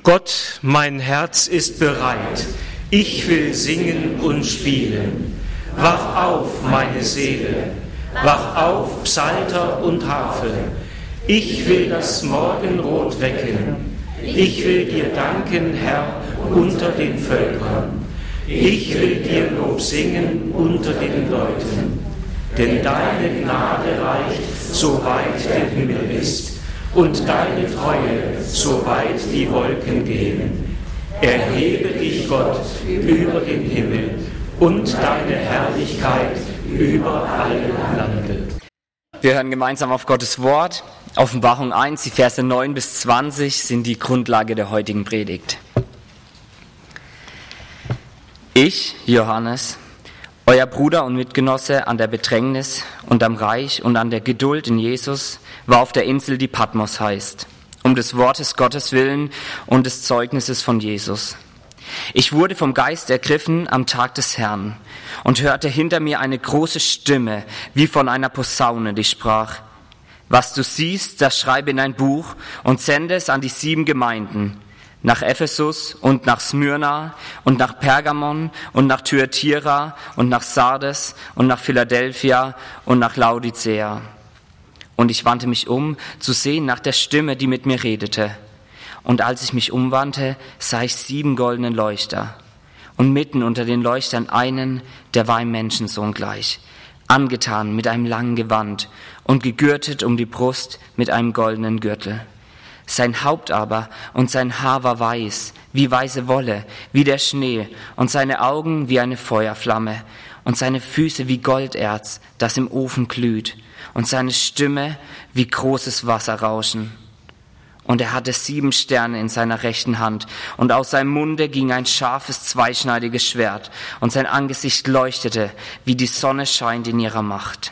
Gott, mein Herz ist bereit, ich will singen und spielen. Wach auf, meine Seele, wach auf, Psalter und Harfe. Ich will das Morgenrot wecken, ich will dir danken, Herr, unter den Völkern. Ich will dir Lob singen unter den Leuten, denn deine Gnade reicht, so weit der Himmel ist, und deine Treue, so weit die Wolken gehen. Erhebe dich, Gott, über den Himmel und deine Herrlichkeit über alle Lande. Wir hören gemeinsam auf Gottes Wort. Offenbarung 1, die Verse 9 bis 20 sind die Grundlage der heutigen Predigt. Ich, Johannes, euer Bruder und Mitgenosse an der Bedrängnis und am Reich und an der Geduld in Jesus, war auf der Insel, die Patmos heißt, um des Wortes Gottes willen und des Zeugnisses von Jesus. Ich wurde vom Geist ergriffen am Tag des Herrn und hörte hinter mir eine große Stimme, wie von einer Posaune, die sprach: Was du siehst, das schreibe in ein Buch und sende es an die 7 Gemeinden, nach Ephesus und nach Smyrna und nach Pergamon und nach Thyatira und nach Sardes und nach Philadelphia und nach Laodicea. Und ich wandte mich um, zu sehen nach der Stimme, die mit mir redete. Und als ich mich umwandte, sah ich 7 goldene Leuchter. Und mitten unter den Leuchtern einen, der war einem Menschensohn gleich, angetan mit einem langen Gewand und gegürtet um die Brust mit einem goldenen Gürtel. Sein Haupt aber und sein Haar war weiß, wie weiße Wolle, wie der Schnee, und seine Augen wie eine Feuerflamme, und seine Füße wie Golderz, das im Ofen glüht, und seine Stimme wie großes Wasserrauschen. Und er hatte 7 Sterne in seiner rechten Hand, und aus seinem Munde ging ein scharfes, zweischneidiges Schwert, und sein Angesicht leuchtete, wie die Sonne scheint in ihrer Macht.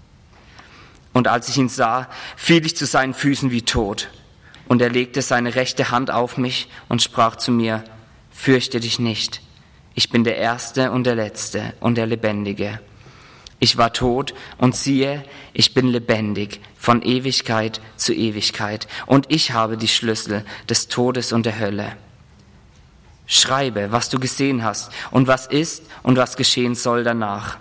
Und als ich ihn sah, fiel ich zu seinen Füßen wie tot. Und er legte seine rechte Hand auf mich und sprach zu mir: Fürchte dich nicht, ich bin der Erste und der Letzte und der Lebendige. Ich war tot und siehe, ich bin lebendig von Ewigkeit zu Ewigkeit, und ich habe die Schlüssel des Todes und der Hölle. Schreibe, was du gesehen hast und was ist und was geschehen soll danach.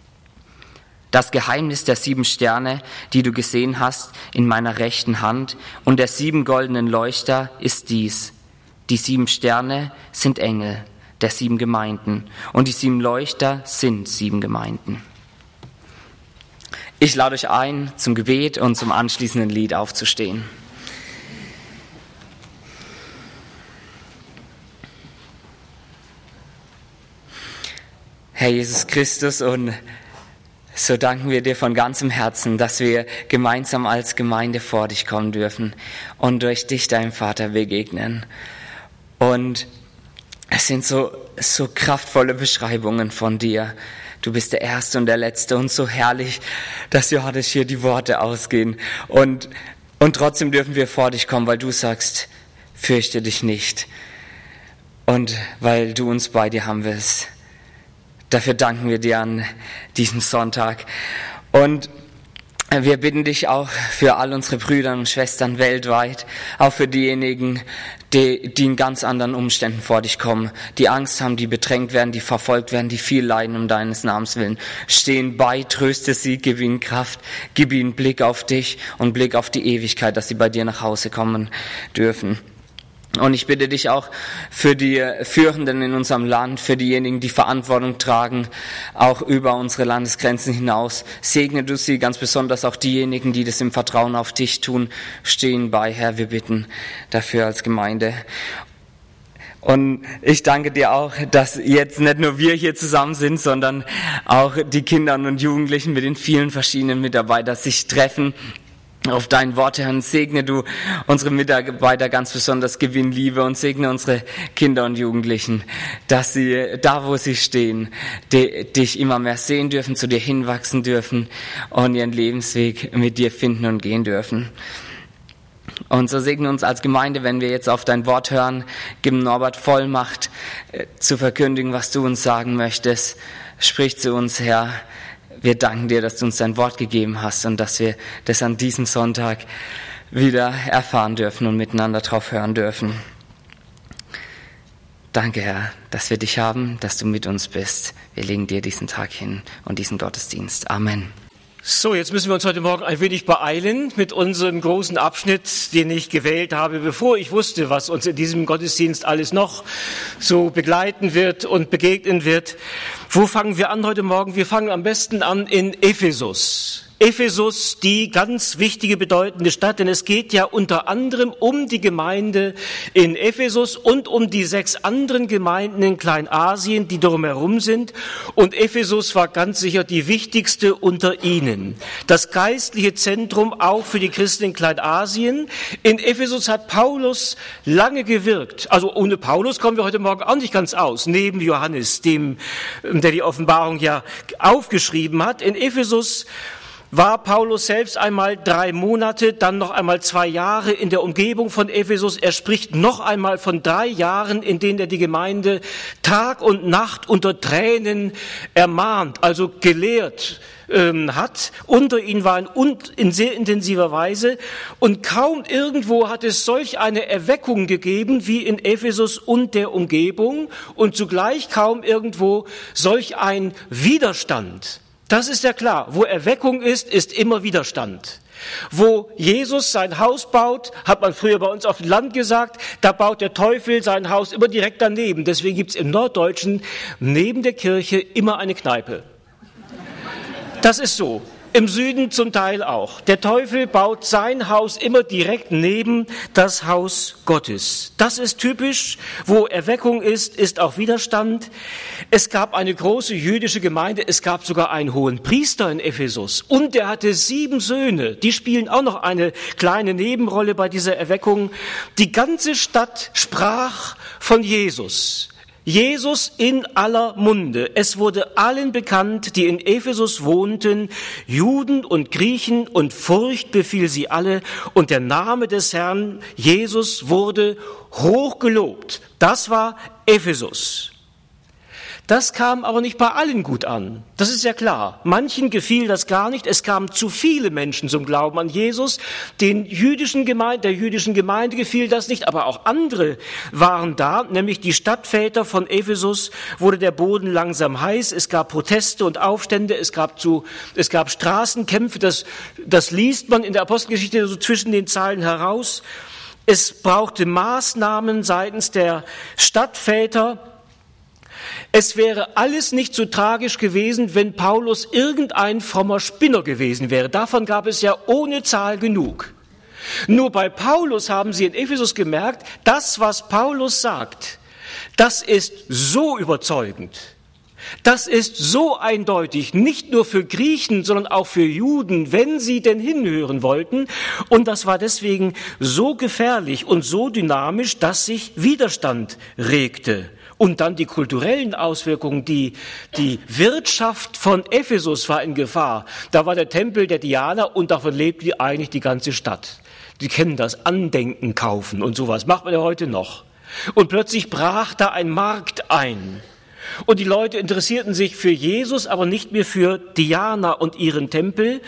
Das Geheimnis der 7 Sterne, die du gesehen hast, in meiner rechten Hand, und der 7 goldenen Leuchter ist dies: Die 7 Sterne sind Engel der 7 Gemeinden, und die 7 Leuchter sind 7 Gemeinden. Ich lade euch ein, zum Gebet und zum anschließenden Lied aufzustehen. Herr Jesus Christus, und so danken wir dir von ganzem Herzen, dass wir gemeinsam als Gemeinde vor dich kommen dürfen und durch dich, deinem Vater, begegnen. Und es sind so kraftvolle Beschreibungen von dir. Du bist der Erste und der Letzte, und so herrlich, dass Johannes hier die Worte ausgehen. Und trotzdem dürfen wir vor dich kommen, weil du sagst: Fürchte dich nicht. Und weil du uns bei dir haben willst. Dafür danken wir dir an diesem Sonntag. Und wir bitten dich auch für all unsere Brüder und Schwestern weltweit, auch für diejenigen, die in ganz anderen Umständen vor dich kommen, die Angst haben, die bedrängt werden, die verfolgt werden, die viel leiden um deines Namens willen. Stehen bei, tröste sie, gib ihnen Kraft, gib ihnen Blick auf dich und Blick auf die Ewigkeit, dass sie bei dir nach Hause kommen dürfen. Und ich bitte dich auch für die Führenden in unserem Land, für diejenigen, die Verantwortung tragen, auch über unsere Landesgrenzen hinaus. Segne du sie, ganz besonders auch diejenigen, die das im Vertrauen auf dich tun, stehen bei, Herr. Wir bitten dafür als Gemeinde. Und ich danke dir auch, dass jetzt nicht nur wir hier zusammen sind, sondern auch die Kinder und Jugendlichen mit den vielen verschiedenen Mitarbeitern sich treffen. Auf dein Wort, Herr, und segne du unsere Mitarbeiter ganz besonders, gewinn Liebe, und segne unsere Kinder und Jugendlichen, dass sie da, wo sie stehen, dich immer mehr sehen dürfen, zu dir hinwachsen dürfen und ihren Lebensweg mit dir finden und gehen dürfen. Und so segne uns als Gemeinde, wenn wir jetzt auf dein Wort hören. Gib Norbert Vollmacht zu verkündigen, was du uns sagen möchtest. Sprich zu uns, Herr. Wir danken dir, dass du uns dein Wort gegeben hast und dass wir das an diesem Sonntag wieder erfahren dürfen und miteinander drauf hören dürfen. Danke, Herr, dass wir dich haben, dass du mit uns bist. Wir legen dir diesen Tag hin und diesen Gottesdienst. Amen. So, jetzt müssen wir uns heute Morgen ein wenig beeilen mit unserem großen Abschnitt, den ich gewählt habe, bevor ich wusste, was uns in diesem Gottesdienst alles noch so begleiten wird und begegnen wird. Wo fangen wir an heute Morgen? Wir fangen am besten an in Ephesus. Ephesus, die ganz wichtige, bedeutende Stadt, denn es geht ja unter anderem um die Gemeinde in Ephesus und um die 6 anderen Gemeinden in Kleinasien, die drumherum sind. Und Ephesus war ganz sicher die wichtigste unter ihnen. Das geistliche Zentrum auch für die Christen in Kleinasien. In Ephesus hat Paulus lange gewirkt. Also ohne Paulus kommen wir heute Morgen auch nicht ganz aus, neben Johannes, der die Offenbarung ja aufgeschrieben hat. In Ephesus war Paulus selbst einmal 3 Monate, dann noch einmal 2 Jahre in der Umgebung von Ephesus. Er spricht noch einmal von 3 Jahren, in denen er die Gemeinde Tag und Nacht unter Tränen ermahnt, also gelehrt hat. Unter ihnen war in sehr intensiver Weise. Und kaum irgendwo hat es solch eine Erweckung gegeben wie in Ephesus und der Umgebung und zugleich kaum irgendwo solch ein Widerstand. Das ist ja klar. Wo Erweckung ist, ist immer Widerstand. Wo Jesus sein Haus baut, hat man früher bei uns auf dem Land gesagt, da baut der Teufel sein Haus immer direkt daneben. Deswegen gibt's im Norddeutschen neben der Kirche immer eine Kneipe. Das ist so. Im Süden zum Teil auch. Der Teufel baut sein Haus immer direkt neben das Haus Gottes. Das ist typisch. Wo Erweckung ist auch Widerstand. Es gab eine große jüdische Gemeinde. Es gab sogar einen hohen Priester in Ephesus. Und der hatte 7 Söhne. Die spielen auch noch eine kleine Nebenrolle bei dieser Erweckung. Die ganze Stadt sprach von Jesus. Jesus in aller Munde. Es wurde allen bekannt, die in Ephesus wohnten, Juden und Griechen, und Furcht befiel sie alle. Und der Name des Herrn Jesus wurde hochgelobt. Das war Ephesus. Das kam aber nicht bei allen gut an. Das ist ja klar. Manchen gefiel das gar nicht. Es kamen zu viele Menschen zum Glauben an Jesus. Der jüdischen Gemeinde gefiel das nicht, aber auch andere waren da, nämlich die Stadtväter von Ephesus. Wurde der Boden langsam heiß. Es gab Proteste und Aufstände. Es gab Straßenkämpfe. Das liest man in der Apostelgeschichte so zwischen den Zeilen heraus. Es brauchte Maßnahmen seitens der Stadtväter. Es wäre alles nicht so tragisch gewesen, wenn Paulus irgendein frommer Spinner gewesen wäre. Davon gab es ja ohne Zahl genug. Nur bei Paulus haben sie in Ephesus gemerkt, das, was Paulus sagt, das ist so überzeugend. Das ist so eindeutig, nicht nur für Griechen, sondern auch für Juden, wenn sie denn hinhören wollten. Und das war deswegen so gefährlich und so dynamisch, dass sich Widerstand regte. Und dann die kulturellen Auswirkungen, die Wirtschaft von Ephesus war in Gefahr. Da war der Tempel der Diana und davon lebte eigentlich die ganze Stadt. Die kennen das, Andenken kaufen und sowas, macht man ja heute noch. Und plötzlich brach da ein Markt ein. Und die Leute interessierten sich für Jesus, aber nicht mehr für Diana und ihren Tempel.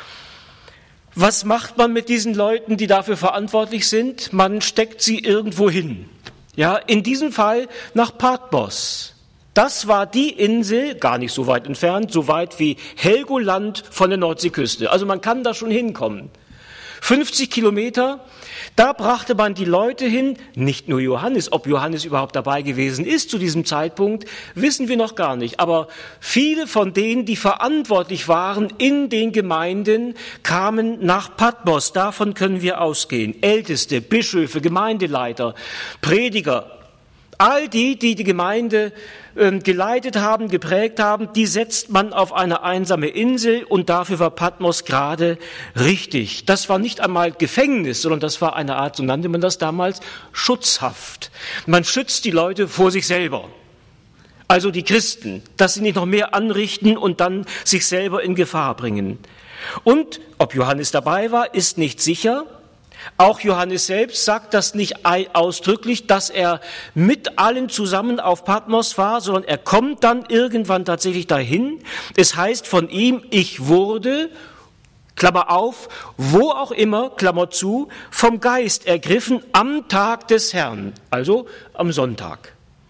Was macht man mit diesen Leuten, die dafür verantwortlich sind? Man steckt sie irgendwo hin. Ja, in diesem Fall nach Patmos. Das war die Insel, gar nicht so weit entfernt, so weit wie Helgoland von der Nordseeküste. Also man kann da schon hinkommen. 50 Kilometer, da brachte man die Leute hin, nicht nur Johannes. Ob Johannes überhaupt dabei gewesen ist zu diesem Zeitpunkt, wissen wir noch gar nicht. Aber viele von denen, die verantwortlich waren in den Gemeinden, kamen nach Patmos. Davon können wir ausgehen. Älteste, Bischöfe, Gemeindeleiter, Prediger, all die Gemeinde geleitet haben, geprägt haben, die setzt man auf eine einsame Insel, und dafür war Patmos gerade richtig. Das war nicht einmal Gefängnis, sondern das war eine Art, so nannte man das damals, Schutzhaft. Man schützt die Leute vor sich selber. Also die Christen, dass sie nicht noch mehr anrichten und dann sich selber in Gefahr bringen. Und ob Johannes dabei war, ist nicht sicher. Auch Johannes selbst sagt das nicht ausdrücklich, dass er mit allen zusammen auf Patmos war, sondern er kommt dann irgendwann tatsächlich dahin. Es heißt von ihm, ich wurde, Klammer auf, wo auch immer, Klammer zu, vom Geist ergriffen am Tag des Herrn, also am Sonntag.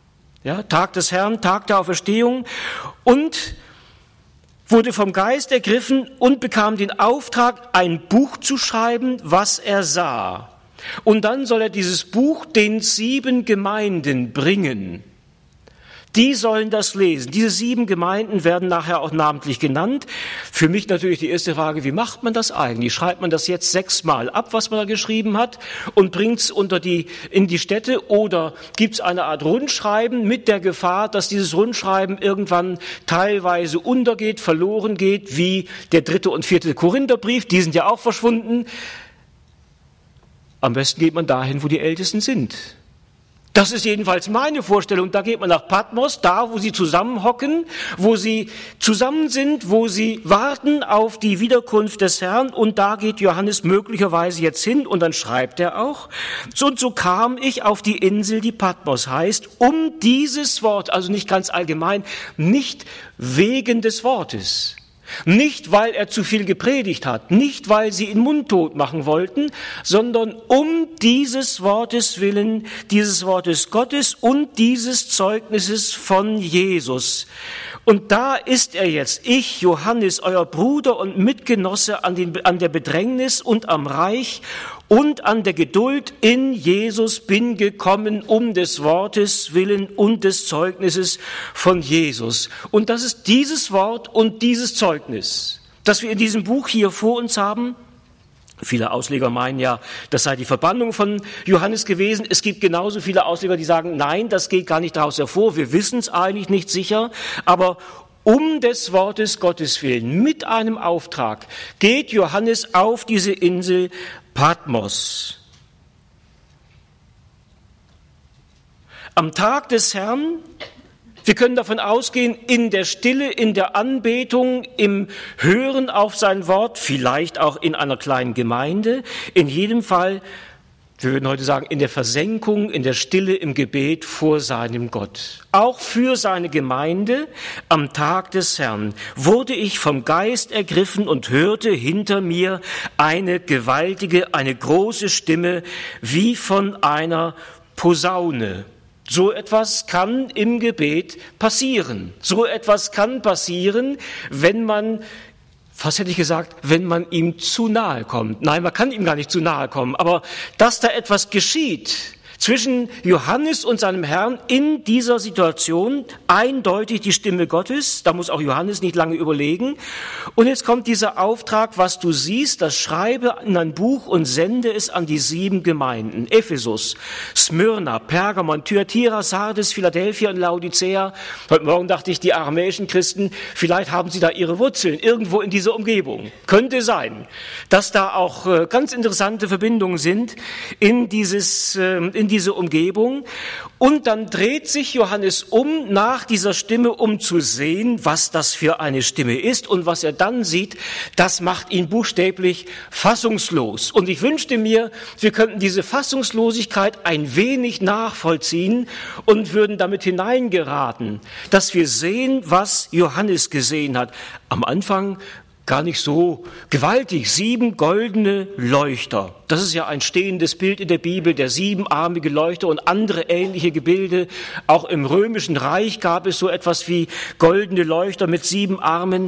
Ja, Tag des Herrn, Tag der Auferstehung, und wurde vom Geist ergriffen und bekam den Auftrag, ein Buch zu schreiben, was er sah. Und dann soll er dieses Buch den 7 Gemeinden bringen. Die sollen das lesen. Diese 7 Gemeinden werden nachher auch namentlich genannt. Für mich natürlich die erste Frage, wie macht man das eigentlich? Schreibt man das jetzt 6-mal ab, was man da geschrieben hat, und bringt es in die Städte? Oder gibt es eine Art Rundschreiben mit der Gefahr, dass dieses Rundschreiben irgendwann teilweise untergeht, verloren geht, wie der 3. und 4. Korintherbrief? Die sind ja auch verschwunden. Am besten geht man dahin, wo die Ältesten sind. Das ist jedenfalls meine Vorstellung. Da geht man nach Patmos, da wo sie zusammenhocken, wo sie zusammen sind, wo sie warten auf die Wiederkunft des Herrn. Und da geht Johannes möglicherweise jetzt hin, und dann schreibt er auch: Und so kam ich auf die Insel, die Patmos heißt, um dieses Wort, also nicht ganz allgemein, nicht wegen des Wortes. Nicht, weil er zu viel gepredigt hat, nicht, weil sie ihn mundtot machen wollten, sondern um dieses Wortes willen, dieses Wortes Gottes und dieses Zeugnisses von Jesus. Und da ist er jetzt, ich, Johannes, euer Bruder und Mitgenosse an der Bedrängnis und am Reich und an der Geduld in Jesus bin gekommen, um des Wortes willen und des Zeugnisses von Jesus. Und das ist dieses Wort und dieses Zeugnis, das wir in diesem Buch hier vor uns haben. Viele Ausleger meinen ja, das sei die Verbannung von Johannes gewesen. Es gibt genauso viele Ausleger, die sagen, nein, das geht gar nicht daraus hervor. Wir wissen es eigentlich nicht sicher, aber um des Wortes Gottes willen, mit einem Auftrag, geht Johannes auf diese Insel Patmos. Am Tag des Herrn, wir können davon ausgehen, in der Stille, in der Anbetung, im Hören auf sein Wort, vielleicht auch in einer kleinen Gemeinde, in jedem Fall, wir würden heute sagen, in der Versenkung, in der Stille, im Gebet vor seinem Gott. Auch für seine Gemeinde am Tag des Herrn wurde ich vom Geist ergriffen und hörte hinter mir eine gewaltige, eine große Stimme wie von einer Posaune. So etwas kann im Gebet passieren. So etwas kann passieren, wenn man, was hätte ich gesagt, wenn man ihm zu nahe kommt. Nein, man kann ihm gar nicht zu nahe kommen, aber dass da etwas geschieht zwischen Johannes und seinem Herrn in dieser Situation, eindeutig die Stimme Gottes, da muss auch Johannes nicht lange überlegen. Und jetzt kommt dieser Auftrag, was du siehst, das schreibe in ein Buch und sende es an die 7 Gemeinden. Ephesus, Smyrna, Pergamon, Thyatira, Sardes, Philadelphia und Laodicea. Heute Morgen dachte ich, die aramäischen Christen, vielleicht haben sie da ihre Wurzeln irgendwo in dieser Umgebung. Könnte sein, dass da auch ganz interessante Verbindungen sind in diese Umgebung. Und dann dreht sich Johannes um nach dieser Stimme, um zu sehen, was das für eine Stimme ist. Und was er dann sieht, das macht ihn buchstäblich fassungslos. Und ich wünschte mir, wir könnten diese Fassungslosigkeit ein wenig nachvollziehen und würden damit hineingeraten, dass wir sehen, was Johannes gesehen hat. Am Anfang gar nicht so gewaltig. 7 goldene Leuchter. Das ist ja ein stehendes Bild in der Bibel, der 7-armige Leuchter und andere ähnliche Gebilde. Auch im Römischen Reich gab es so etwas wie goldene Leuchter mit 7 Armen.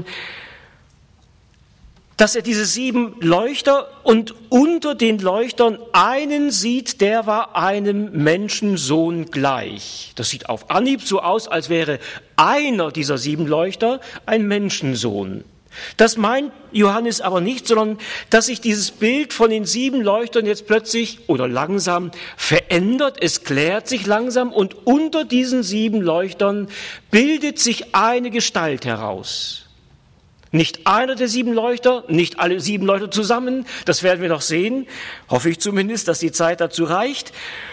Dass er diese 7 Leuchter und unter den Leuchtern einen sieht, der war einem Menschensohn gleich. Das sieht auf Anhieb so aus, als wäre einer dieser 7 Leuchter ein Menschensohn. Das meint Johannes aber nicht, sondern dass sich dieses Bild von den 7 Leuchtern jetzt plötzlich oder langsam verändert. Es klärt sich langsam und unter diesen 7 Leuchtern bildet sich eine Gestalt heraus. Nicht einer der 7 Leuchter, nicht alle 7 Leuchter zusammen, das werden wir noch sehen. Hoffe ich zumindest, dass die Zeit dazu reicht.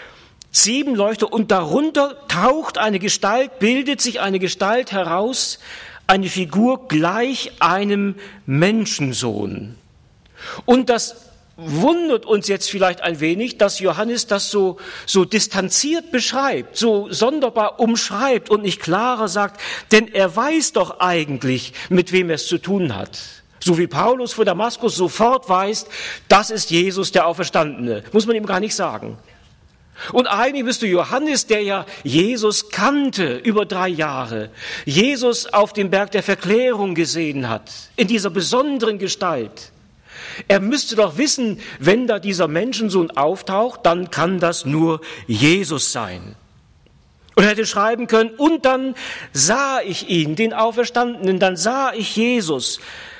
7 Leuchter und darunter taucht eine Gestalt, bildet sich eine Gestalt heraus, eine Figur gleich einem Menschensohn. Und das wundert uns jetzt vielleicht ein wenig, dass Johannes das so distanziert beschreibt, so sonderbar umschreibt und nicht klarer sagt, denn er weiß doch eigentlich, mit wem er es zu tun hat. So wie Paulus vor Damaskus sofort weiß, das ist Jesus, der Auferstandene. Muss man ihm gar nicht sagen. Und eigentlich müsste Johannes, der ja Jesus kannte über 3 Jahre, Jesus auf dem Berg der Verklärung gesehen hat, in dieser besonderen Gestalt, er müsste doch wissen, wenn da dieser Menschensohn auftaucht, dann kann das nur Jesus sein. Und er hätte schreiben können, und dann sah ich ihn, den Auferstandenen, dann sah ich Jesus.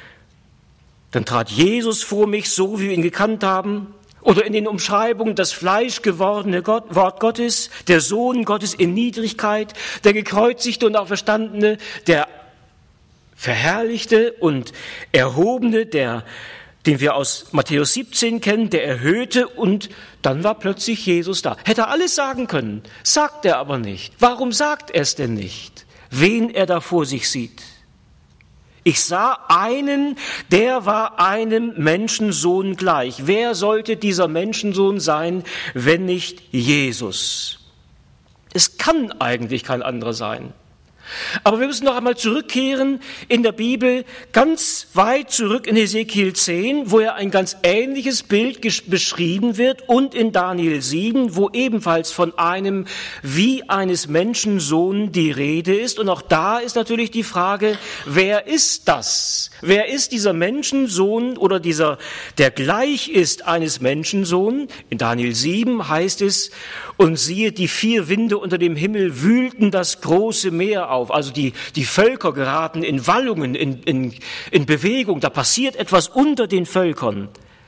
Dann trat Jesus vor mich, so wie wir ihn gekannt haben. Oder in den Umschreibungen das fleischgewordene Wort Gottes, der Sohn Gottes in Niedrigkeit, der gekreuzigte und Auferstandene, der verherrlichte und erhobene, den wir aus Matthäus 17 kennen, der erhöhte, und dann war plötzlich Jesus da. Hätte er alles sagen können, sagt er aber nicht. Warum sagt er es denn nicht, wen er da vor sich sieht? Ich sah einen, der war einem Menschensohn gleich. Wer sollte dieser Menschensohn sein, wenn nicht Jesus? Es kann eigentlich kein anderer sein. Aber wir müssen noch einmal zurückkehren in der Bibel, ganz weit zurück in Hesekiel 10, wo ja ein ganz ähnliches Bild beschrieben wird, und in Daniel 7, wo ebenfalls von einem wie eines Menschensohn die Rede ist. Und auch da ist natürlich die Frage, wer ist das? Wer ist dieser Menschensohn oder der gleich ist eines Menschensohn? In Daniel 7 heißt es, und siehe, die 4 Winde unter dem Himmel wühlten das große Meer auf. Also die Völker geraten in Wallungen, in Bewegung. Da passiert etwas unter den Völkern.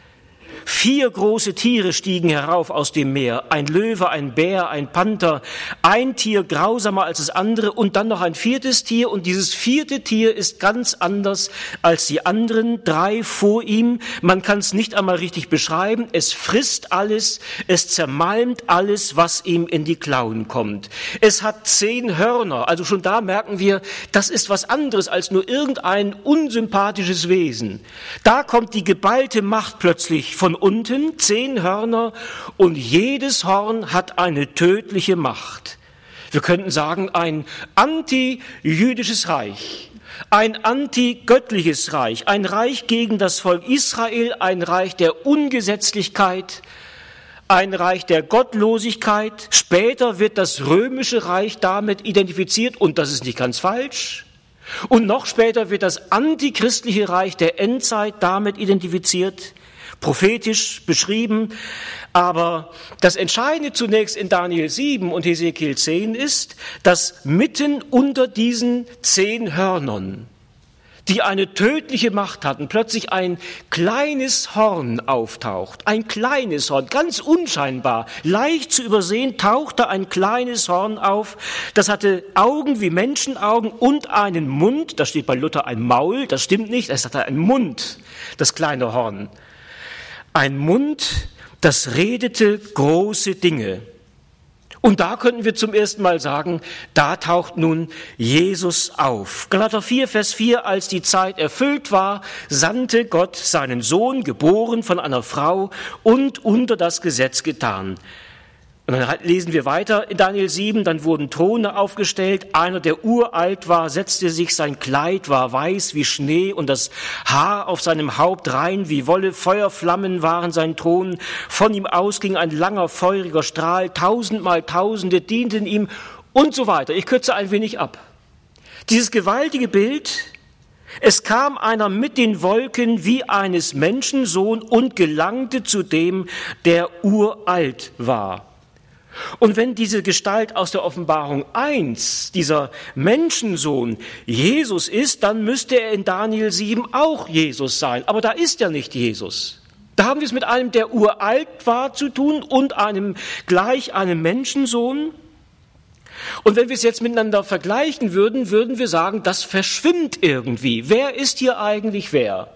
4 große Tiere stiegen herauf aus dem Meer. Ein Löwe, ein Bär, ein Panther. Ein Tier grausamer als das andere und dann noch ein 4. Tier. Und dieses 4. Tier ist ganz anders als die anderen 3 vor ihm. Man kann es nicht einmal richtig beschreiben. Es frisst alles. Es zermalmt alles, was ihm in die Klauen kommt. Es hat 10 Hörner. Also schon da merken wir, das ist was anderes als nur irgendein unsympathisches Wesen. Da kommt die geballte Macht plötzlich von unten, 10 Hörner, und jedes Horn hat eine tödliche Macht. Wir könnten sagen, ein anti-jüdisches Reich, ein anti-göttliches Reich, ein Reich gegen das Volk Israel, ein Reich der Ungesetzlichkeit, ein Reich der Gottlosigkeit. Später wird das römische Reich damit identifiziert, und das ist nicht ganz falsch. Und noch später wird das antichristliche Reich der Endzeit damit identifiziert, prophetisch beschrieben. Aber das Entscheidende zunächst in Daniel 7 und Hesekiel 10 ist, dass mitten unter diesen 10 Hörnern, die eine tödliche Macht hatten, plötzlich ein kleines Horn auftaucht. Ein kleines Horn, ganz unscheinbar, leicht zu übersehen, tauchte ein kleines Horn auf. Das hatte Augen wie Menschenaugen und einen Mund. Da steht bei Luther ein Maul, das stimmt nicht, es hatte einen Mund, das kleine Horn. Ein Mund, das redete große Dinge. Und da könnten wir zum ersten Mal sagen, da taucht nun Jesus auf. Galater 4, Vers 4, als die Zeit erfüllt war, sandte Gott seinen Sohn, geboren von einer Frau und unter das Gesetz getan. Und dann lesen wir weiter in Daniel 7, dann wurden Throne aufgestellt, einer, der uralt war, setzte sich, sein Kleid war weiß wie Schnee und das Haar auf seinem Haupt rein wie Wolle, Feuerflammen waren sein Thron, von ihm aus ging ein langer, feuriger Strahl, 1000-mal Tausende dienten ihm und so weiter. Ich kürze ein wenig ab. Dieses gewaltige Bild, es kam einer mit den Wolken wie eines Menschensohn und gelangte zu dem, der uralt war. Und wenn diese Gestalt aus der Offenbarung 1, dieser Menschensohn, Jesus ist, dann müsste er in Daniel 7 auch Jesus sein. Aber da ist ja nicht Jesus. Da haben wir es mit einem, der uralt war, zu tun und einem Menschensohn. Und wenn wir es jetzt miteinander vergleichen würden, würden wir sagen, das verschwimmt irgendwie. Wer ist hier eigentlich wer?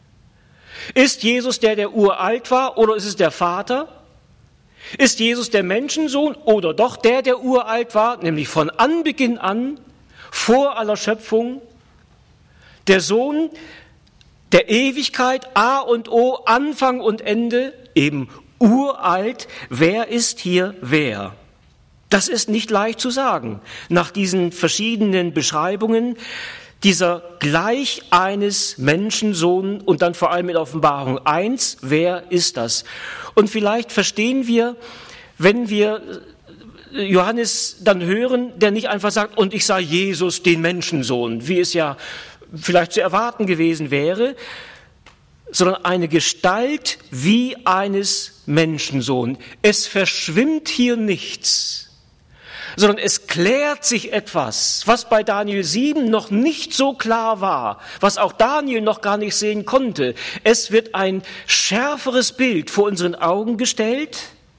Ist Jesus der uralt war, oder ist es der Vater? Ist Jesus der Menschensohn oder doch der uralt war, nämlich von Anbeginn an, vor aller Schöpfung, der Sohn der Ewigkeit, A und O, Anfang und Ende, eben uralt? Wer ist hier wer? Das ist nicht leicht zu sagen, nach diesen verschiedenen Beschreibungen dieser gleich eines Menschensohn und dann vor allem in Offenbarung 1, wer ist das? Und vielleicht verstehen wir, wenn wir Johannes dann hören, der nicht einfach sagt, und ich sah Jesus, den Menschensohn, wie es ja vielleicht zu erwarten gewesen wäre, sondern eine Gestalt wie eines Menschensohn. Es verschwimmt hier nichts, sondern es klärt sich etwas, was bei Daniel 7 noch nicht so klar war, was auch Daniel noch gar nicht sehen konnte. Es wird ein schärferes Bild vor unseren Augen gestellt.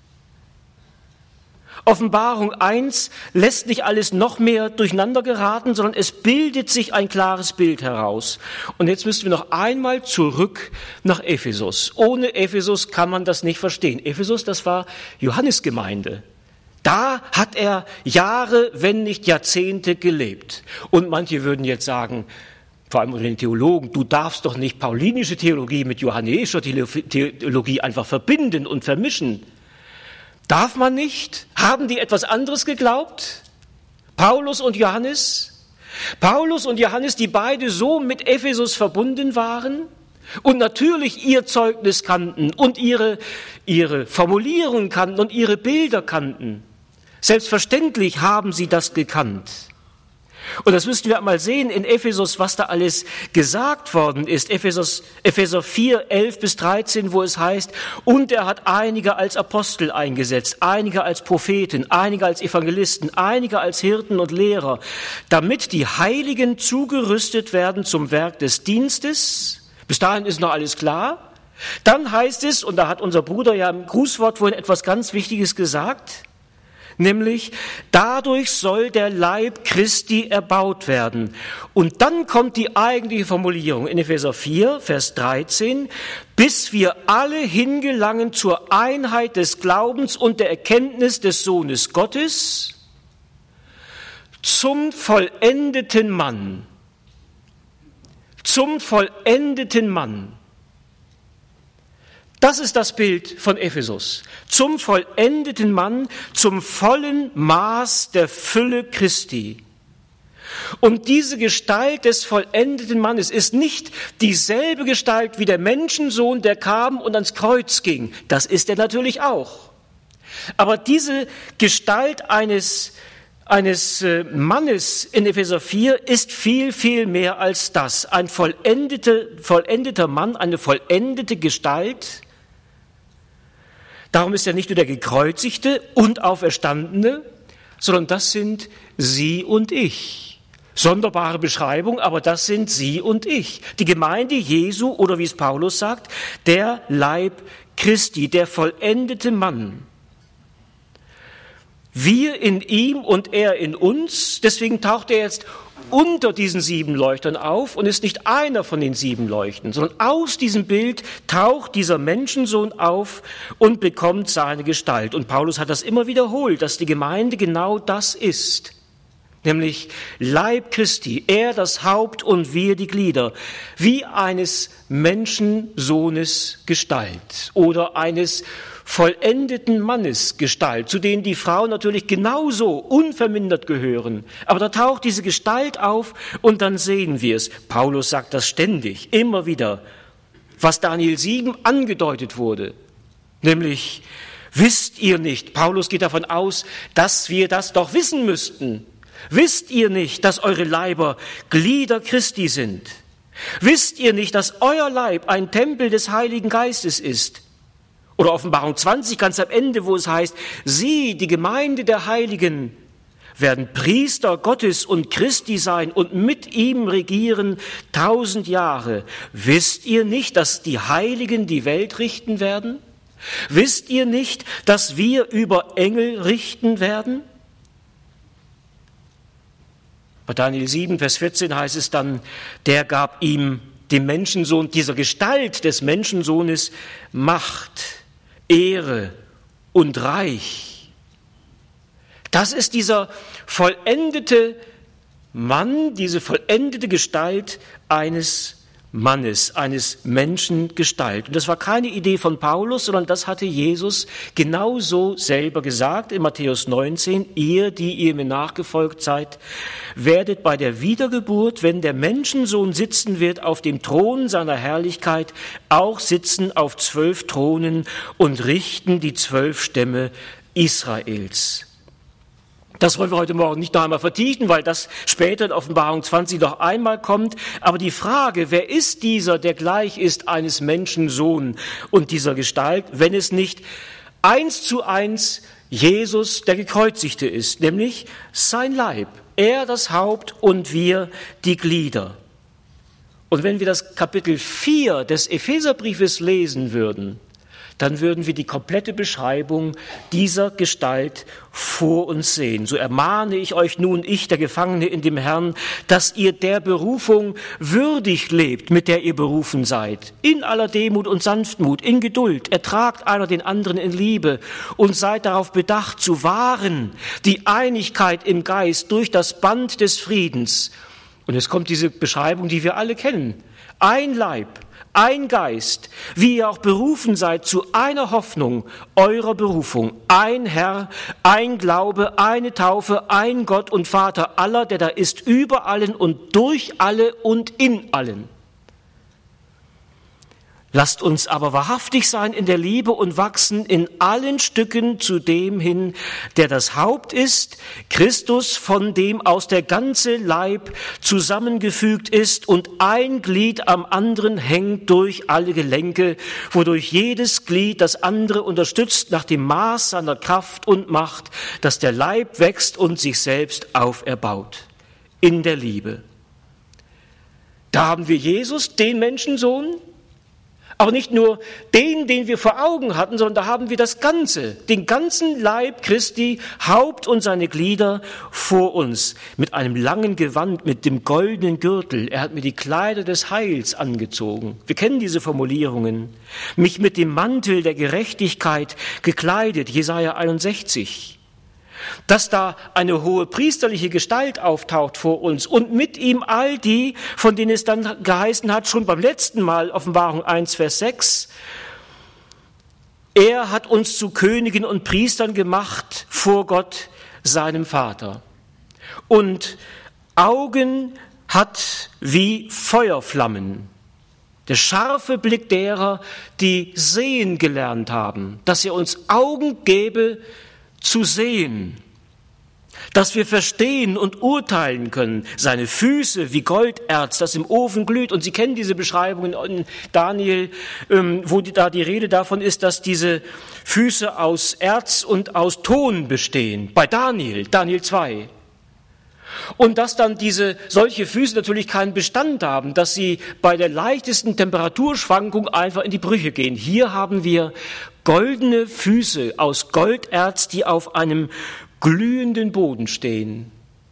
Offenbarung 1 lässt nicht alles noch mehr durcheinander geraten, sondern es bildet sich ein klares Bild heraus. Und jetzt müssen wir noch einmal zurück nach Ephesus. Ohne Ephesus kann man das nicht verstehen. Ephesus, das war Johannesgemeinde. Da hat er Jahre, wenn nicht Jahrzehnte gelebt. Und manche würden jetzt sagen, vor allem unter den Theologen, du darfst doch nicht paulinische Theologie mit johannäischer Theologie einfach verbinden und vermischen. Darf man nicht? Haben die etwas anderes geglaubt? Paulus und Johannes? Paulus und Johannes, die beide so mit Ephesus verbunden waren und natürlich ihr Zeugnis kannten und ihre Formulierungen kannten und ihre Bilder kannten. Selbstverständlich haben sie das gekannt. Und das müssten wir einmal sehen in Ephesus, was da alles gesagt worden ist. Epheser 4, 11 bis 13, wo es heißt, und er hat einige als Apostel eingesetzt, einige als Propheten, einige als Evangelisten, einige als Hirten und Lehrer, damit die Heiligen zugerüstet werden zum Werk des Dienstes. Bis dahin ist noch alles klar. Dann heißt es, und da hat unser Bruder ja im Grußwort vorhin etwas ganz Wichtiges gesagt, nämlich, dadurch soll der Leib Christi erbaut werden. Und dann kommt die eigentliche Formulierung in Epheser 4, Vers 13, bis wir alle hingelangen zur Einheit des Glaubens und der Erkenntnis des Sohnes Gottes, zum vollendeten Mann. Zum vollendeten Mann. Das ist das Bild von Ephesus. Zum vollendeten Mann, zum vollen Maß der Fülle Christi. Und diese Gestalt des vollendeten Mannes ist nicht dieselbe Gestalt wie der Menschensohn, der kam und ans Kreuz ging. Das ist er natürlich auch. Aber diese Gestalt eines Mannes in Epheser 4 ist viel, viel mehr als das. Ein vollendeter Mann, eine vollendete Gestalt. Darum ist er nicht nur der Gekreuzigte und Auferstandene, sondern das sind Sie und ich. Sonderbare Beschreibung, aber das sind Sie und ich. Die Gemeinde Jesu oder wie es Paulus sagt, der Leib Christi, der vollendete Mann. Wir in ihm und er in uns, deswegen taucht er jetzt unter diesen 7 Leuchtern auf und ist nicht einer von den 7 Leuchten, sondern aus diesem Bild taucht dieser Menschensohn auf und bekommt seine Gestalt. Und Paulus hat das immer wiederholt, dass die Gemeinde genau das ist, nämlich Leib Christi, er das Haupt und wir die Glieder, wie eines Menschensohnes Gestalt oder eines vollendeten Mannes Gestalt, zu denen die Frauen natürlich genauso unvermindert gehören. Aber da taucht diese Gestalt auf und dann sehen wir es. Paulus sagt das ständig, immer wieder, was Daniel 7 angedeutet wurde. Nämlich, wisst ihr nicht, Paulus geht davon aus, dass wir das doch wissen müssten. Wisst ihr nicht, dass eure Leiber Glieder Christi sind? Wisst ihr nicht, dass euer Leib ein Tempel des Heiligen Geistes ist? Oder Offenbarung 20, ganz am Ende, wo es heißt, sie, die Gemeinde der Heiligen, werden Priester Gottes und Christi sein und mit ihm regieren 1000 Jahre. Wisst ihr nicht, dass die Heiligen die Welt richten werden? Wisst ihr nicht, dass wir über Engel richten werden? Bei Daniel 7, Vers 14 heißt es dann, der gab ihm, dem Menschensohn, dieser Gestalt des Menschensohnes, Macht, Ehre und Reich. Das ist dieser vollendete Mann, diese vollendete Gestalt eines Mannes, eines Menschengestalt. Und das war keine Idee von Paulus, sondern das hatte Jesus genauso selber gesagt in Matthäus 19. Ihr, die ihr mir nachgefolgt seid, werdet bei der Wiedergeburt, wenn der Menschensohn sitzen wird auf dem Thron seiner Herrlichkeit, auch sitzen auf 12 Thronen und richten die 12 Stämme Israels. Das wollen wir heute Morgen nicht noch einmal vertiefen, weil das später in Offenbarung 20 noch einmal kommt. Aber die Frage, wer ist dieser, der gleich ist eines Menschensohn und dieser Gestalt, wenn es nicht 1:1 Jesus, der Gekreuzigte ist, nämlich sein Leib. Er das Haupt und wir die Glieder. Und wenn wir das Kapitel 4 des Epheserbriefes lesen würden, dann würden wir die komplette Beschreibung dieser Gestalt vor uns sehen. So ermahne ich euch nun, ich, der Gefangene in dem Herrn, dass ihr der Berufung würdig lebt, mit der ihr berufen seid. In aller Demut und Sanftmut, in Geduld, ertragt einer den anderen in Liebe und seid darauf bedacht, zu wahren die Einigkeit im Geist durch das Band des Friedens. Und es kommt diese Beschreibung, die wir alle kennen. Ein Leib, ein Geist, wie ihr auch berufen seid zu einer Hoffnung eurer Berufung. Ein Herr, ein Glaube, eine Taufe, ein Gott und Vater aller, der da ist über allen und durch alle und in allen. Lasst uns aber wahrhaftig sein in der Liebe und wachsen in allen Stücken zu dem hin, der das Haupt ist, Christus, von dem aus der ganze Leib zusammengefügt ist und ein Glied am anderen hängt durch alle Gelenke, wodurch jedes Glied das andere unterstützt nach dem Maß seiner Kraft und Macht, dass der Leib wächst und sich selbst auferbaut. In der Liebe. Da haben wir Jesus, den Menschensohn, aber nicht nur den wir vor Augen hatten, sondern da haben wir das Ganze, den ganzen Leib Christi, Haupt und seine Glieder vor uns, mit einem langen Gewand, mit dem goldenen Gürtel. Er hat mir die Kleider des Heils angezogen. Wir kennen diese Formulierungen. Mich mit dem Mantel der Gerechtigkeit gekleidet, Jesaja 61. Dass da eine hohe priesterliche Gestalt auftaucht vor uns und mit ihm all die, von denen es dann geheißen hat, schon beim letzten Mal, Offenbarung 1, Vers 6, er hat uns zu Königen und Priestern gemacht vor Gott, seinem Vater. Und Augen hat wie Feuerflammen. Der scharfe Blick derer, die sehen gelernt haben, dass er uns Augen gebe, zu sehen, dass wir verstehen und urteilen können. Seine Füße wie Golderz, das im Ofen glüht. Und Sie kennen diese Beschreibungen in Daniel, wo da die Rede davon ist, dass diese Füße aus Erz und aus Ton bestehen. Bei Daniel 2. Und dass dann solche Füße natürlich keinen Bestand haben, dass sie bei der leichtesten Temperaturschwankung einfach in die Brüche gehen. Hier haben wir goldene Füße aus Golderz, die auf einem glühenden Boden stehen.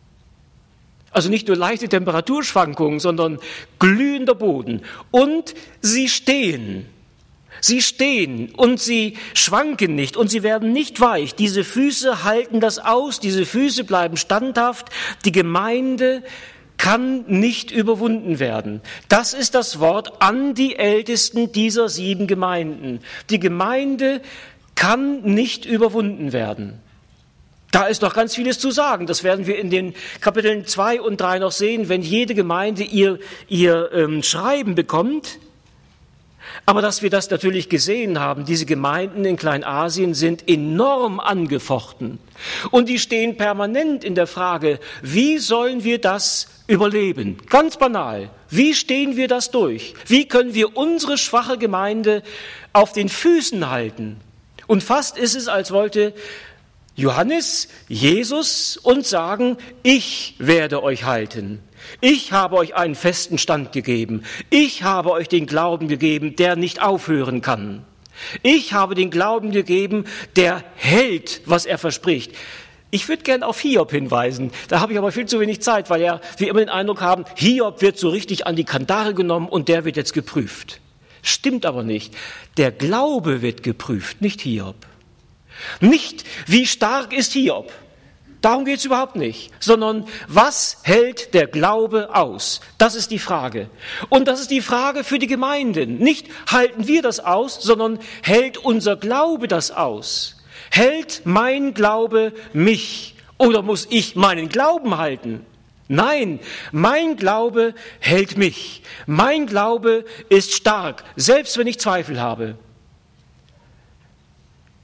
Also nicht nur leichte Temperaturschwankungen, sondern glühender Boden. Und sie stehen. Sie stehen und sie schwanken nicht und sie werden nicht weich. Diese Füße halten das aus, diese Füße bleiben standhaft. Die Gemeinde kann nicht überwunden werden. Das ist das Wort an die Ältesten dieser 7 Gemeinden. Die Gemeinde kann nicht überwunden werden. Da ist noch ganz vieles zu sagen. Das werden wir in den Kapiteln 2 und 3 noch sehen, wenn jede Gemeinde ihr Schreiben bekommt. Aber dass wir das natürlich gesehen haben, diese Gemeinden in Kleinasien sind enorm angefochten. Und die stehen permanent in der Frage, wie sollen wir das überleben? Ganz banal. Wie stehen wir das durch? Wie können wir unsere schwache Gemeinde auf den Füßen halten? Und fast ist es, als wollte Johannes Jesus uns sagen, ich werde euch halten. Ich habe euch einen festen Stand gegeben. Ich habe euch den Glauben gegeben, der nicht aufhören kann. Ich habe den Glauben gegeben, der hält, was er verspricht. Ich würde gern auf Hiob hinweisen. Da habe ich aber viel zu wenig Zeit, weil wir immer den Eindruck haben, Hiob wird so richtig an die Kandare genommen und der wird jetzt geprüft. Stimmt aber nicht. Der Glaube wird geprüft, nicht Hiob. Nicht, wie stark ist Hiob. Darum geht es überhaupt nicht, sondern was hält der Glaube aus? Das ist die Frage. Und das ist die Frage für die Gemeinden. Nicht halten wir das aus, sondern hält unser Glaube das aus? Hält mein Glaube mich oder muss ich meinen Glauben halten? Nein, mein Glaube hält mich. Mein Glaube ist stark, selbst wenn ich Zweifel habe.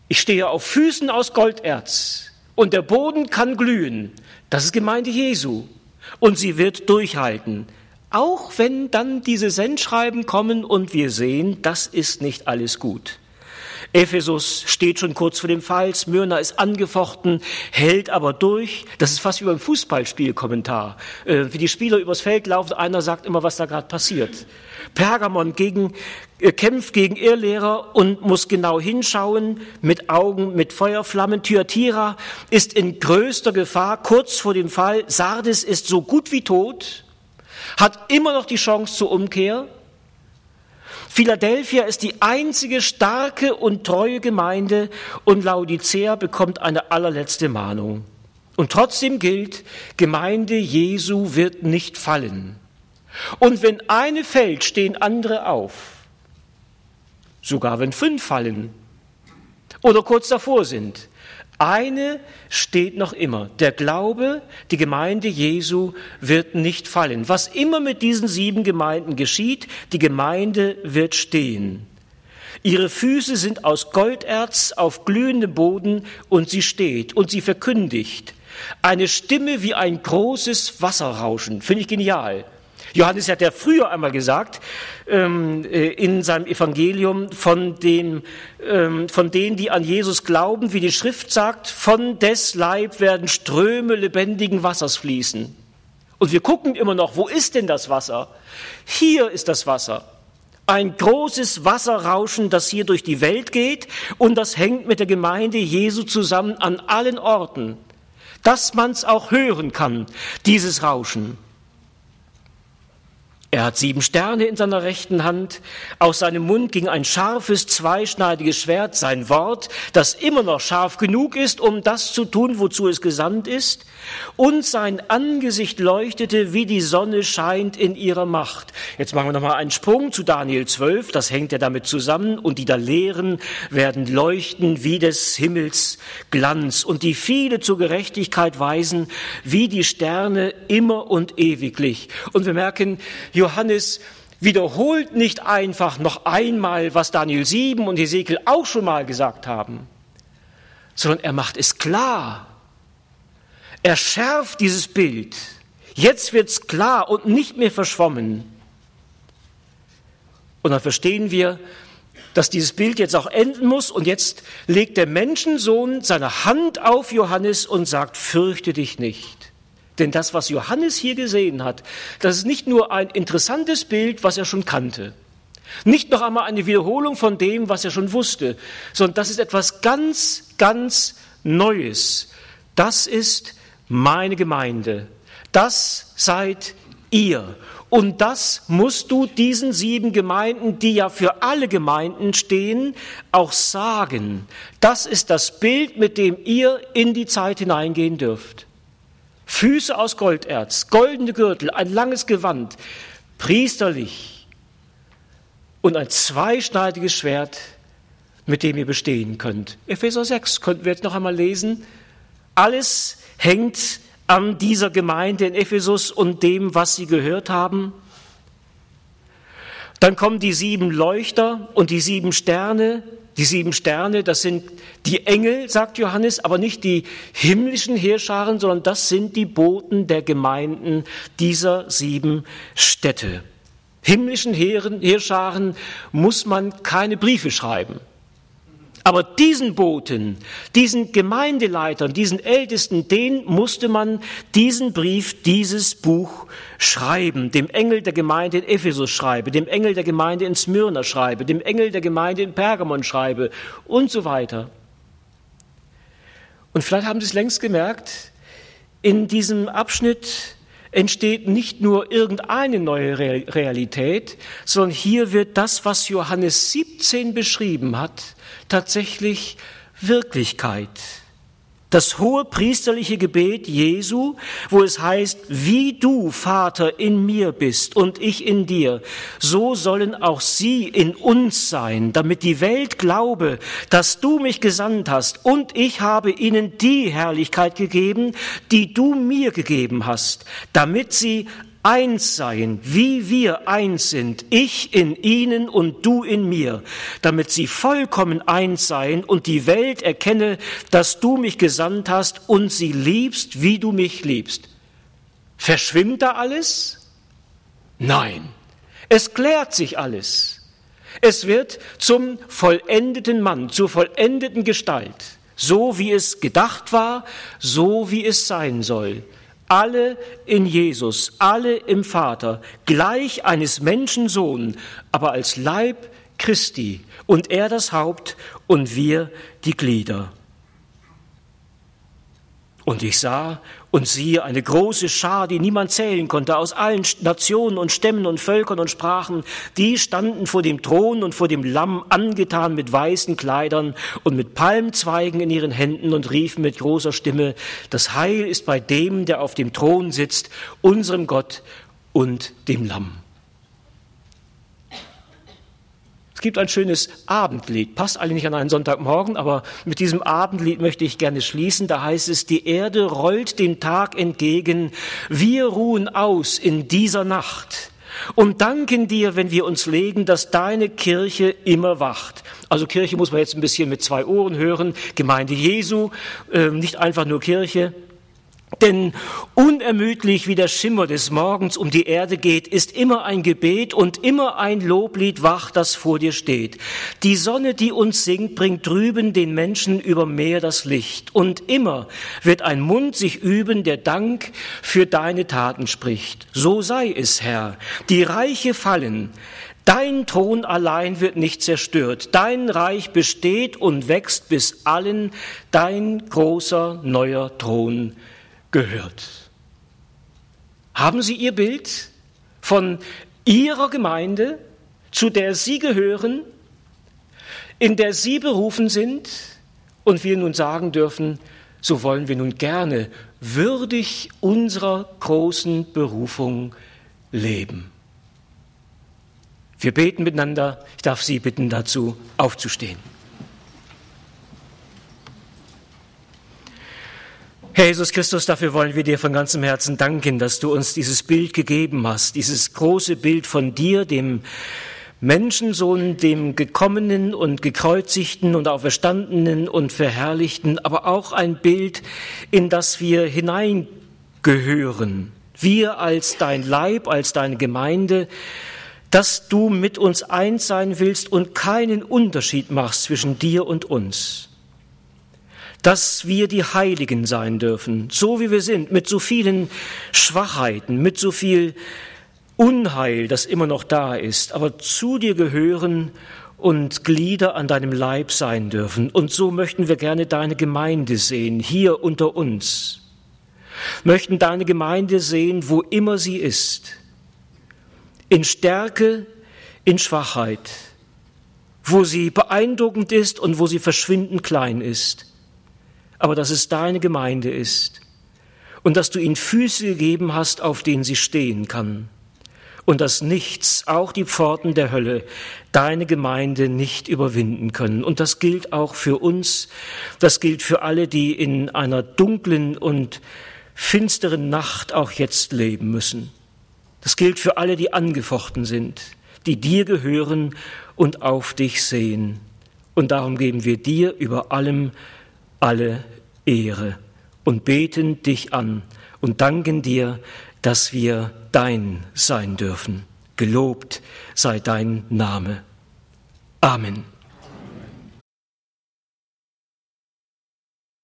Ich stehe auf Füßen aus Golderz und der Boden kann glühen. Das ist Gemeinde Jesu. Und sie wird durchhalten. Auch wenn dann diese Sendschreiben kommen und wir sehen, das ist nicht alles gut. Ephesus steht schon kurz vor dem Fall, Smyrna ist angefochten, hält aber durch. Das ist fast wie beim Fußballspielkommentar. Wie die Spieler übers Feld laufen, einer sagt immer, was da gerade passiert. Pergamon kämpft gegen Irrlehrer und muss genau hinschauen, mit Augen, mit Feuerflammen. Thyatira ist in größter Gefahr, kurz vor dem Fall. Sardis ist so gut wie tot, hat immer noch die Chance zur Umkehr. Philadelphia ist die einzige starke und treue Gemeinde und Laodicea bekommt eine allerletzte Mahnung. Und trotzdem gilt, Gemeinde Jesu wird nicht fallen. Und wenn eine fällt, stehen andere auf. Sogar wenn 5 fallen oder kurz davor sind. Eine steht noch immer. Der Glaube, die Gemeinde Jesu wird nicht fallen. Was immer mit diesen 7 Gemeinden geschieht, die Gemeinde wird stehen. Ihre Füße sind aus Golderz auf glühendem Boden und sie steht und sie verkündigt. Eine Stimme wie ein großes Wasserrauschen. Finde ich genial. Johannes hat ja früher einmal gesagt, in seinem Evangelium, von denen, die an Jesus glauben, wie die Schrift sagt, von des Leib werden Ströme lebendigen Wassers fließen. Und wir gucken immer noch, wo ist denn das Wasser? Hier ist das Wasser. Ein großes Wasserrauschen, das hier durch die Welt geht und das hängt mit der Gemeinde Jesu zusammen an allen Orten, dass man es auch hören kann, dieses Rauschen. Er hat 7 Sterne in seiner rechten Hand. Aus seinem Mund ging ein scharfes, zweischneidiges Schwert, sein Wort, das immer noch scharf genug ist, um das zu tun, wozu es gesandt ist. Und sein Angesicht leuchtete, wie die Sonne scheint in ihrer Macht. Jetzt machen wir nochmal einen Sprung zu Daniel 12. Das hängt ja damit zusammen. Und die da lehren, werden leuchten wie des Himmels Glanz. Und die viele zur Gerechtigkeit weisen, wie die Sterne immer und ewiglich. Und wir merken, Johannes wiederholt nicht einfach noch einmal, was Daniel 7 und Hesekiel auch schon mal gesagt haben, sondern er macht es klar. Er schärft dieses Bild. Jetzt wird's klar und nicht mehr verschwommen. Und dann verstehen wir, dass dieses Bild jetzt auch enden muss und jetzt legt der Menschensohn seine Hand auf Johannes und sagt, fürchte dich nicht. Denn das, was Johannes hier gesehen hat, das ist nicht nur ein interessantes Bild, was er schon kannte. Nicht noch einmal eine Wiederholung von dem, was er schon wusste, sondern das ist etwas ganz, ganz Neues. Das ist meine Gemeinde. Das seid ihr. Und das musst du diesen 7 Gemeinden, die ja für alle Gemeinden stehen, auch sagen. Das ist das Bild, mit dem ihr in die Zeit hineingehen dürft. Füße aus Golderz, goldene Gürtel, ein langes Gewand, priesterlich und ein zweischneidiges Schwert, mit dem ihr bestehen könnt. Epheser 6 könnten wir jetzt noch einmal lesen. Alles hängt an dieser Gemeinde in Ephesus und dem, was sie gehört haben. Dann kommen die 7 Leuchter und die 7 Sterne. Die 7 Sterne, das sind die Engel, sagt Johannes, aber nicht die himmlischen Heerscharen, sondern das sind die Boten der Gemeinden dieser 7 Städte. Himmlischen Heerscharen muss man keine Briefe schreiben. Aber diesen Boten, diesen Gemeindeleitern, diesen Ältesten, denen musste man diesen Brief, dieses Buch schreiben. Dem Engel der Gemeinde in Ephesus schreibe, dem Engel der Gemeinde in Smyrna schreibe, dem Engel der Gemeinde in Pergamon schreibe und so weiter. Und vielleicht haben Sie es längst gemerkt, in diesem Abschnitt entsteht nicht nur irgendeine neue Realität, sondern hier wird das, was Johannes 17 beschrieben hat, tatsächlich Wirklichkeit. Das hohe priesterliche Gebet Jesu, wo es heißt, wie du, Vater, in mir bist und ich in dir, so sollen auch sie in uns sein, damit die Welt glaube, dass du mich gesandt hast und ich habe ihnen die Herrlichkeit gegeben, die du mir gegeben hast, damit sie eins seien, wie wir eins sind, ich in ihnen und du in mir, damit sie vollkommen eins seien und die Welt erkenne, dass du mich gesandt hast und sie liebst, wie du mich liebst. Verschwimmt da alles? Nein, es klärt sich alles. Es wird zum vollendeten Mann, zur vollendeten Gestalt. So wie es gedacht war, so wie es sein soll. Alle in Jesus, alle im Vater, gleich eines Menschen Sohn, aber als Leib Christi und er das Haupt und wir die Glieder. Und ich sah und siehe eine große Schar, die niemand zählen konnte, aus allen Nationen und Stämmen und Völkern und Sprachen, die standen vor dem Thron und vor dem Lamm, angetan mit weißen Kleidern und mit Palmzweigen in ihren Händen und riefen mit großer Stimme, das Heil ist bei dem, der auf dem Thron sitzt, unserem Gott und dem Lamm. Es gibt ein schönes Abendlied, passt eigentlich nicht an einen Sonntagmorgen, aber mit diesem Abendlied möchte ich gerne schließen. Da heißt es, die Erde rollt dem Tag entgegen, wir ruhen aus in dieser Nacht und danken dir, wenn wir uns legen, dass deine Kirche immer wacht. Also Kirche muss man jetzt ein bisschen mit 2 Ohren hören, Gemeinde Jesu, nicht einfach nur Kirche. Denn unermüdlich wie der Schimmer des Morgens um die Erde geht, ist immer ein Gebet und immer ein Loblied wach, das vor dir steht. Die Sonne, die uns singt, bringt drüben den Menschen über Meer das Licht. Und immer wird ein Mund sich üben, der Dank für deine Taten spricht. So sei es, Herr. Die Reiche fallen. Dein Thron allein wird nicht zerstört. Dein Reich besteht und wächst bis allen dein großer neuer Thron gehört. Haben Sie Ihr Bild von Ihrer Gemeinde, zu der Sie gehören, in der Sie berufen sind und wir nun sagen dürfen, so wollen wir nun gerne würdig unserer großen Berufung leben. Wir beten miteinander. Ich darf Sie bitten, dazu aufzustehen. Herr Jesus Christus, dafür wollen wir dir von ganzem Herzen danken, dass du uns dieses Bild gegeben hast, dieses große Bild von dir, dem Menschensohn, dem Gekommenen und Gekreuzigten und Auferstandenen und Verherrlichten, aber auch ein Bild, in das wir hineingehören. Wir als dein Leib, als deine Gemeinde, dass du mit uns eins sein willst und keinen Unterschied machst zwischen dir und uns. Dass wir die Heiligen sein dürfen, so wie wir sind, mit so vielen Schwachheiten, mit so viel Unheil, das immer noch da ist, aber zu dir gehören und Glieder an deinem Leib sein dürfen. Und so möchten wir gerne deine Gemeinde sehen, hier unter uns. Möchten deine Gemeinde sehen, wo immer sie ist. In Stärke, in Schwachheit, wo sie beeindruckend ist und wo sie verschwindend klein ist. Aber dass es deine Gemeinde ist und dass du ihnen Füße gegeben hast, auf denen sie stehen kann und dass nichts, auch die Pforten der Hölle, deine Gemeinde nicht überwinden können. Und das gilt auch für uns, das gilt für alle, die in einer dunklen und finsteren Nacht auch jetzt leben müssen. Das gilt für alle, die angefochten sind, die dir gehören und auf dich sehen. Und darum geben wir dir über allem alle Ehre und beten dich an und danken dir, dass wir dein sein dürfen. Gelobt sei dein Name. Amen.